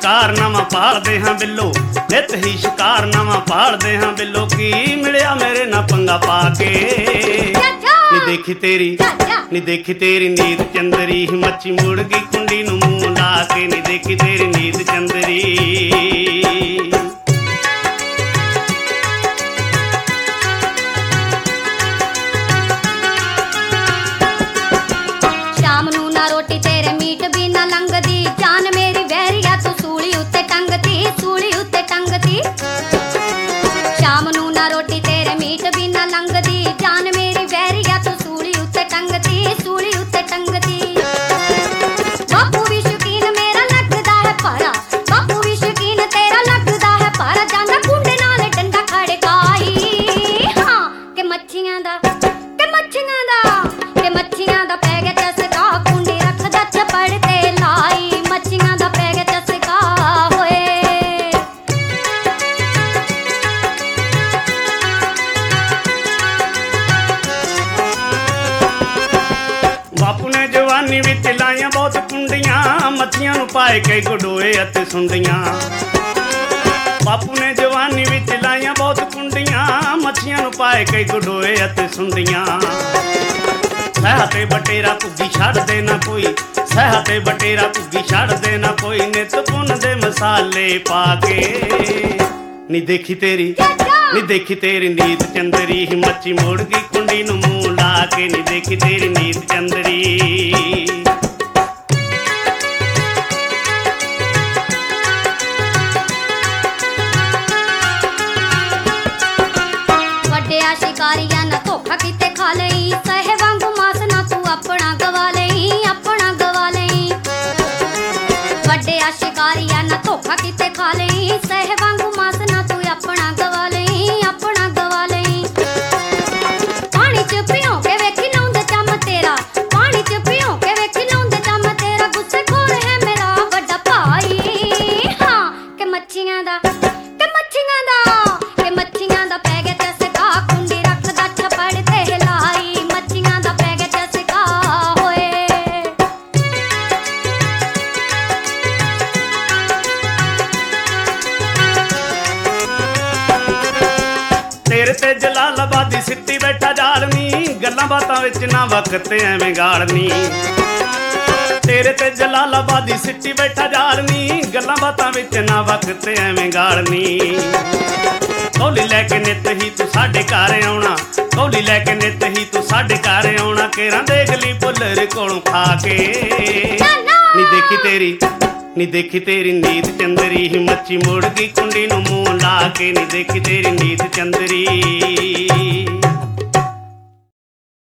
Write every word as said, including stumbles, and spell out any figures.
शिकार नवां पालदे हां बिल्लो, नित ही शिकार नवां पालदे हां बिल्लो। की मिलिया मेरे ना पंगा पा के, नी देखी तेरी नी देखी तेरी नींद चंदरी, मच्छी मुड़ गई कुंडी नूं मूंह ला के। नी देखी तेरी नींद चंदरी। शाम नूं ना रोटी तेरे मीट भी ना लंघदी, जान मेरी वैरिया तू सूली उत्ते टंगती, सूली उत्ते टंगती। शाम नूं ना रोटी तेरे मीट भी ना लंघदी, जान मेरी वैरिया तू सूली उत्ते टंगती, सूली उत्ते टंगती। बापू भी शौकीन मेरा लगदा है पारा, बापू भी शौकीन तेरा लगदा है पारा। जाना कुंडे नाल डंडा खड़काई, हाँ के मच्छियां दा के मच्छियां दा के मच्छियां दा पै गया चसका, कुंडी रखदा चपड़ ते लाई। मच्छियां दा पै गया चसका होए। बापू ने जवानी विच लाइयां बहुत कुंडियां, मच्छियां नूं पाए के गडोए अते सुंडियां। बापू ने जवानी विच लाइयां बहुत कुंडियां, मच्छियां नूं पाए के गडोए अते सुंडियां। सह ते बटेरा भुग्गी छड़ दे ना कोई, सह ते बटेरा भुग्गी छड़ दे ना कोई। नित पुन दे मसाले पा के, नी देखी तेरी नी देखी तेरी नींद चंदरी, मच्छी मुड़ गई कुंडी नूं मूंह ला के। नी देखी तेरी नींद चंदरी। वड्डिया शिकारिया ना धोखा किते खा लई, सहे वांगू मास ना तू अपना गवा लई, अपना गवा लई। वड्डिया शिकारिया ना धोखा किते खा लई, सहे वांगू मास ना तू अपना गवा लई, अपना गवा लई। पानी च पियो के वेखी लौंदे चम तेरा, पानी च पियो के वेखी लौंदे चम तेरा। गुस्से खोर है मेरा वड्डा भाई, हाँ के मच्छियां दा के मच्छियां दा के मच्छियां दा पै गया चसका, कुंडी रखदा छपड़ ते लाई। मच्छियां दा पै गया चसका होए। तेरे ते जलालाबादी सिੱਟੀ बैठा जालनी, गल्लां बातां विच ना वक्त एवें गालनी। तेरे ते जलालाबादी सिੱਟੀ बैठा जालनी, गल्लां बातां विच ना वक्त एवें गालनी। कौली लैके नित ही तू साडे घर आउणा, कौली लैके नित ही तू साडे घर आउणा। केरां देख ली भुल्लर कोलों खा के, नी देखी तेरी नी देखी तेरी नींद चंदरी, मच्छी मुड़ गई कुंडी नूं मूंह ला के। नी देखी तेरी नींद चंदरी।